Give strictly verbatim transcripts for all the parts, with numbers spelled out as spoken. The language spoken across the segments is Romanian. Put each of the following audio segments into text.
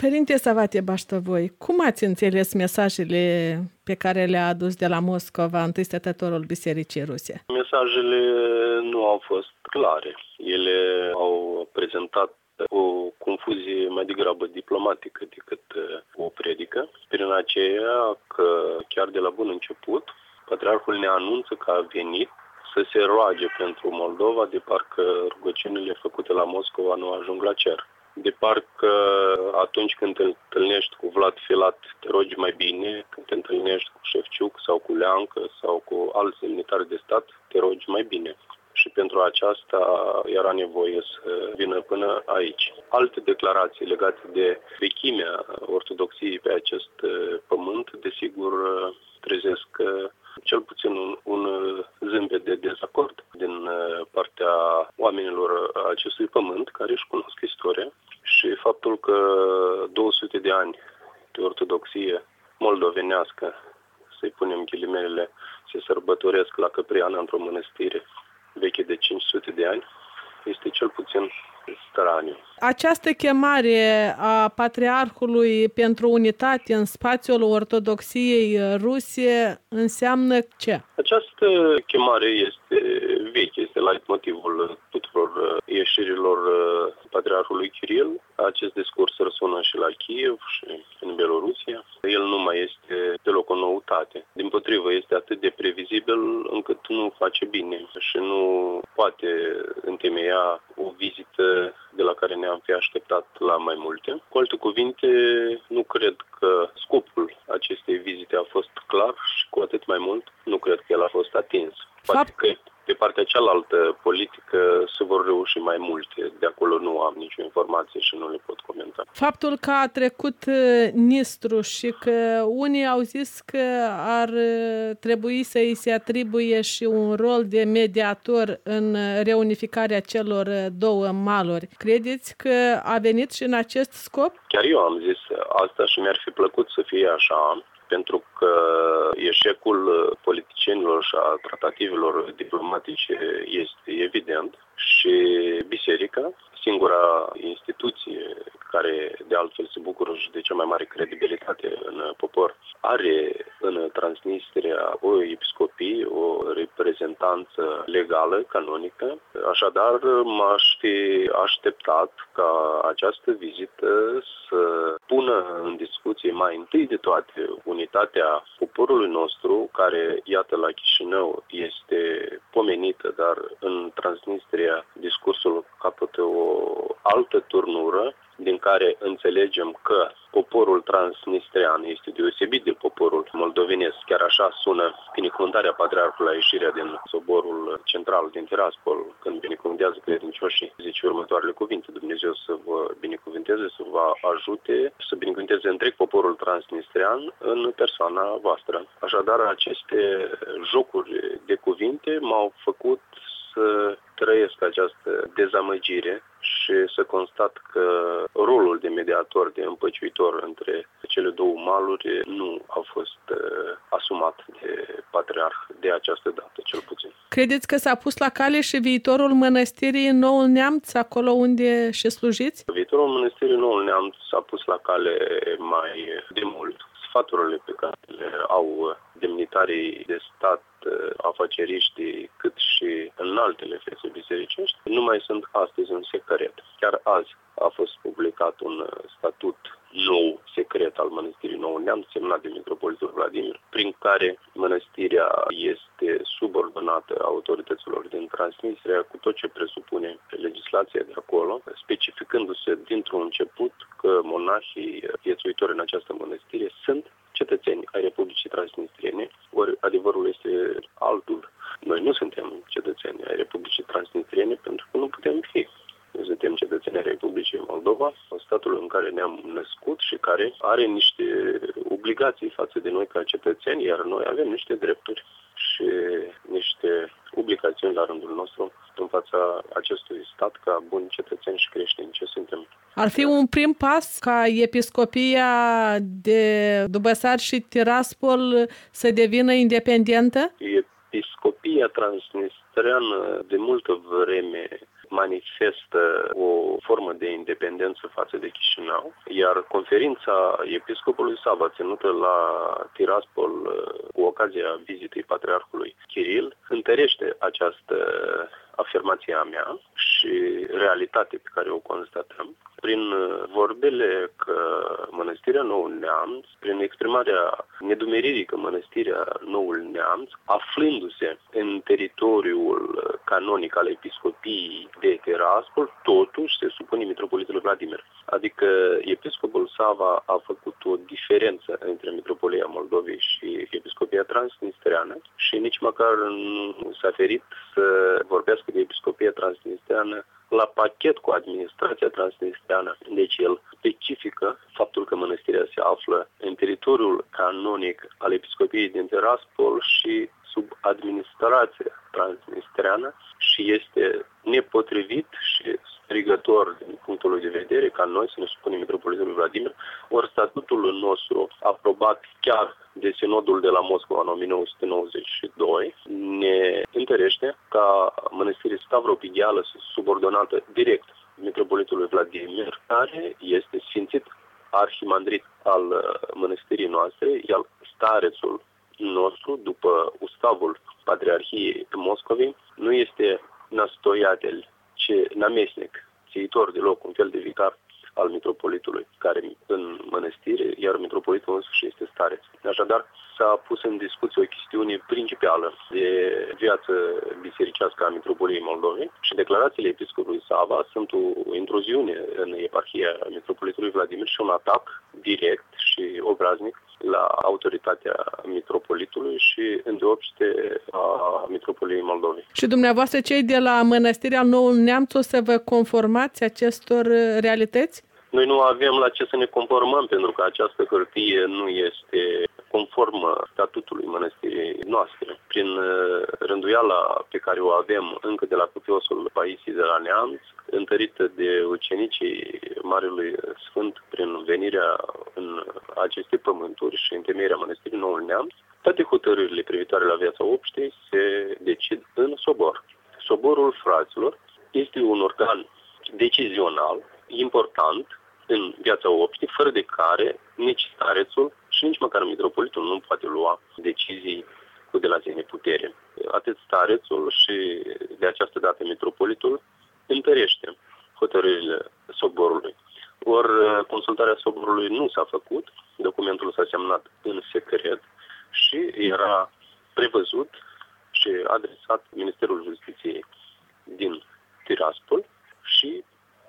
Părinte Savate Baștăvoi, cum ați înțeles mesajele pe care le-a adus de la Moscova întâi stătătorul Bisericii Ruse? Mesajele nu au fost clare. Ele au prezentat o confuzie mai degrabă diplomatică decât o predică. Prin aceea că chiar de la bun început, Patriarhul ne anunță că a venit să se roage pentru Moldova, de parcă rugăciunile făcute la Moscova nu ajung la cer. De parcă atunci când te întâlnești cu Vlad Filat, te rogi mai bine, când te întâlnești cu Șefciuc sau cu Leancă sau cu alți demnitari de stat, te rogi mai bine. Și pentru aceasta era nevoie să vină până aici. Alte declarații legate de vechimea ortodoxiei pe acest pământ, desigur, trezesc cel puțin un, un zâmbet de dezacord din partea oamenilor acestui pământ, care își cunosc istoria, și faptul că două sute de ani de ortodoxie moldovenească, să-i punem ghilimelele, se sărbătoresc la Căpriana într-o mănăstire veche de cinci sute de ani, este cel puțin straniu. Această chemare a Patriarhului pentru unitate în spațiul ortodoxiei ruse înseamnă ce? Această chemare este veche, este leitmotivul tuturor ieșirilor Patriarhului Kiril. Acest discurs răsună și la Kiev și în Belorusia. El nu mai este deloc o noutate. Dimpotrivă, este atât de previzibil încât nu face bine și nu poate întemeia o vizită de la care ne-am fi așteptat la mai multe. Cu alte cuvinte, nu cred că scopul acestei vizite a fost clar și cu atât mai mult nu cred că el a fost atins. Poate că pe partea cealaltă politică se vor reuși mai multe. De acolo nu am nicio informație și nu le pot comenta. Faptul că a trecut Nistru și că unii au zis că ar trebui să îi se atribuie și un rol de mediator în reunificarea celor două maluri. Credeți că a venit și în acest scop? Chiar eu am zis asta și mi-ar fi plăcut să fie așa, pentru că eșecul politicienilor și a tratativelor diplomatice este evident și biserica, singura instituție care de altfel se bucură și de cea mai mare credibilitate în popor, are în Transnistria o episcopie, o reprezentanță legală, canonică. Așadar, m-aș fi așteptat ca această vizită să pună în discuție mai întâi de toate unitatea poporului nostru, care, iată, la Chișinău este pomenită, dar în Transnistria discursul capătă o altă turnură, din care înțelegem că poporul transnistrean este deosebit de poporul moldovenesc. Chiar așa sună binecuvântarea Patriarhului la ieșirea din soborul central din Tiraspol, când binecuvântează credincioșii, zice următoarele cuvinte: Dumnezeu să vă binecuvânteze, să vă ajute, să binecuvânteze întreg poporul transnistrean în persoana voastră. Așadar, aceste jocuri de cuvinte m-au făcut să trăiesc această dezamăgire și să constat că rolul de mediator, de împăciuitor între cele două maluri nu a fost uh, asumat de patriarh de această dată, cel puțin. Credeți că s-a pus la cale și viitorul mănăstirii în Noul Neamț, acolo unde și slujiți? Viitorul mănăstirii Noul Neamț s-a pus la cale mai de mult. Sfaturile pe care le au demnitarii de stat, afaceriștii, cât și în altele fețe bisericești, nu mai sunt astăzi un secret. Chiar azi a fost publicat un statut nou, secret, al Mănăstirii Nou Neamț, semnat de Mitropolitul Vladimir, prin care mănăstirea este subordonată autorităților din Transnistria cu tot ce presupune legislația de acolo, specificându-se dintr-un început că monahii viețuitori în această mănăstire sunt cetățeni ai Republicii Transnistriene, ori adevărul este altul. Noi nu suntem cetățeni ai Republicii Transnistriene pentru că nu putem fi. Noi suntem cetățeni ai Republicii Moldova, statul în care ne-am născut și care are niște obligații față de noi ca cetățeni, iar noi avem niște drepturi și niște obligațiuni la rândul nostru în fața acestui stat ca buni cetățeni și creștini ce suntem. Ar fi un prim pas ca episcopia de Dubăsari și Tiraspol să devină independentă? Episcopia transnistreană de multă vreme manifestă o formă de independență față de Chișinău, iar conferința episcopului Sava ținută la Tiraspol cu ocazia vizitei patriarhului Kiril întărește această afirmație a mea și realitate pe care o constatăm prin vorbele că Mănăstirea Noul Neamț, prin exprimarea nedumeririi că Mănăstirea Noul Neamț, aflându-se în teritoriul canonic al episcopiei de Tiraspol, totuși se supune mitropolitului Vladimir. Adică episcopul Sava a făcut o diferență între Mitropolia Moldovei și episcopia transnistreană și nici măcar nu s-a ferit să vorbească de episcopia transnistreană la pachet cu administrația transnistreană. Deci el specifică faptul că mănăstirea se află în teritoriul canonic al episcopiei din Tiraspol și sub administrație transnistreană și este nepotrivit și strigător din punctul lui de vedere ca noi să ne supunem mitropolitului Vladimir, ori statutul nostru aprobat chiar de Sinodul de la Moscova în o mie nouă sute nouăzeci și doi ne întărește ca mănăstire stavropighială subordonată direct mitropolitului Vladimir, care este sfințit arhimandrit al mănăstirii noastre, iar starețul nostru, după ustavul Patriarhiei Moscovei, nu este nastoiatel, ci namesnic, țiitor de loc, un fel de vicar al mitropolitului, care în mănăstire, iar mitropolitul însuși este stareț. Așadar, s-a pus în discuție o chestiune principală de viață bisericească a Mitropoliei Moldovei și declarațiile episcopului Sava sunt o intruziune în eparhia mitropolitului Vladimir și un atac direct și obraznic la autoritatea mitropolitului și îndeopște a Mitropoliei Moldovei. Și dumneavoastră, cei de la Mănăstirea Noul Neamț, o să vă conformați acestor realități? Noi nu avem la ce să ne conformăm, pentru că această hârtie nu este conformă statutului mănăstirii noastre. Prin rânduiala pe care o avem încă de la cupiosul Paisie de la Neamț, întărită de ucenicii Marelui Sfânt prin venirea în aceste pământuri și întemeierea mănăstirii Noul Neamț, toate hotărârile privitoare la viața obștei se decid în sobor. Soborul fraților este un organ decizional important în viața obștii, fără de care nici starețul și nici măcar mitropolitul nu poate lua decizii cu de la sine putere. Atât starețul și de această dată mitropolitul întărește hotărârile soborului. Ori consultarea soborului nu s-a făcut, documentul s-a semnat în secret și era prevăzut și adresat Ministerul Justiției din Tiraspol și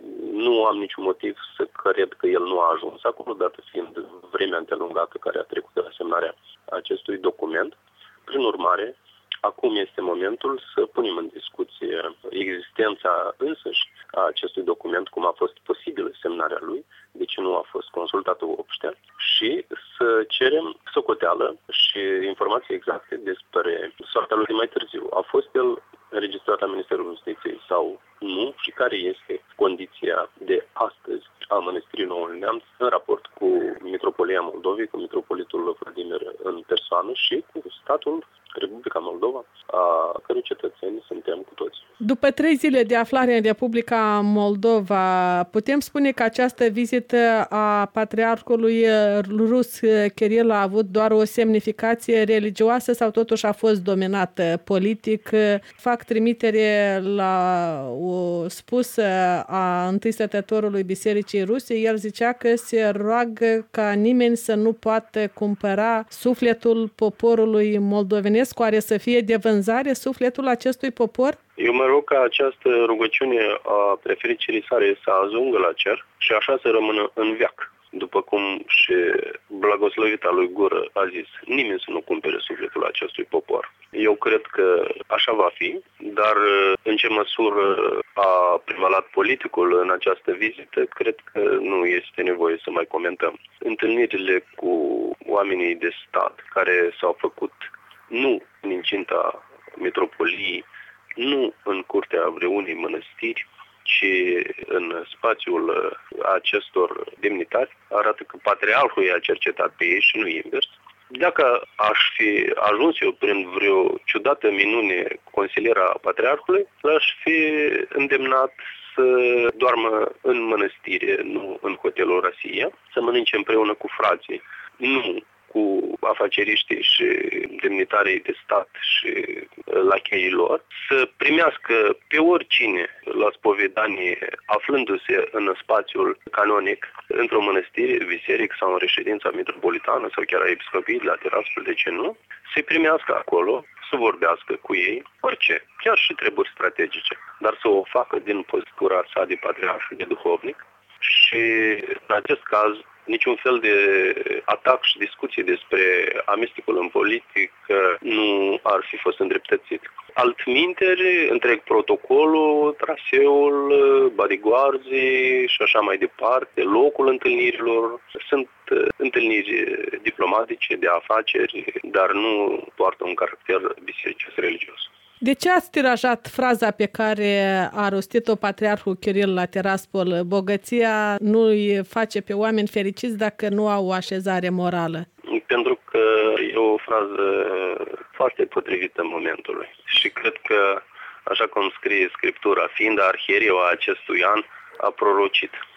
nu am niciun motiv să cred că el nu a ajuns acolo, dată fiind vremea îndelungată care a trecut de la semnarea acestui document. Prin urmare, acum este momentul să punem în discuție existența însăși a acestui document, cum a fost posibil semnarea lui, de ce nu a fost consultată obștea, și să cerem socoteală și informații exacte despre soarta lui de mai târziu. A fost el înregistrat la Ministerul Justiției sau nu și care este condiția de astăzi a Mănăstirii Noul Neamț în raport cu Mitropolia Moldovei, cu mitropolitul Vladimir în persoană și cu statul Republica Moldova, a cărui cetățeni suntem cu toți. După trei zile de aflare în Republica Moldova, putem spune că această vizită a patriarhului rus Kiril a avut doar o semnificație religioasă sau totuși a fost dominată politic? Fac trimitere la o spusă a întâi stătătorului Bisericii Ruse. El zicea că se roagă ca nimeni să nu poată cumpăra sufletul poporului moldovenesc, oare să fie de vânzare sufletul acestui popor? Eu mă rog ca această rugăciune a prefericirii sale să ajungă la cer și așa să rămână în veac. După cum și blagoslovita lui Gură a zis, nimeni să nu cumpere sufletul acestui popor. Eu cred că așa va fi, dar în ce măsură a prevalat politicul în această vizită, cred că nu este nevoie să mai comentăm. Întâlnirile cu oamenii de stat care s-au făcut nu în incinta mitropoliei, nu în curtea vreunei mănăstiri, ci în spațiul acestor demnitari, arată că patriarhul i-a cercetat pe ei și nu invers. Dacă aș fi ajuns eu prin vreo ciudată minune consiliera Patriarhului, l-aș fi îndemnat să doarmă în mănăstire, nu în hotelul Rosia, să mănânce împreună cu frații, nu cu afaceriștii și demnitarii de stat și lacheii lor, să primească pe oricine la spovedanie aflându-se în spațiul canonic, într-o mănăstire, biserică sau în reședința metropolitană sau chiar a episcopiei la Tiraspol, de ce nu, să-i primească acolo, să vorbească cu ei, orice, chiar și treburi strategice, dar să o facă din postura sa de patriarh și de duhovnic și în acest caz niciun fel de atac și discuție despre amestecul în politic nu ar fi fost îndreptățit. Altminteri, întreg protocolul, traseul, bodyguards-ii și așa mai departe, locul întâlnirilor, sunt întâlniri diplomatice, de afaceri, dar nu poartă un caracter bisericesc religios. De ce ați tirajat fraza pe care a rostit-o Patriarhul Chiril la Tiraspol? Bogăția nu îi face pe oameni fericiți dacă nu au o așezare morală. Pentru că e o frază foarte potrivită momentului. Și cred că, așa cum scrie Scriptura, fiind arhiereu a acestui an, a prorocit.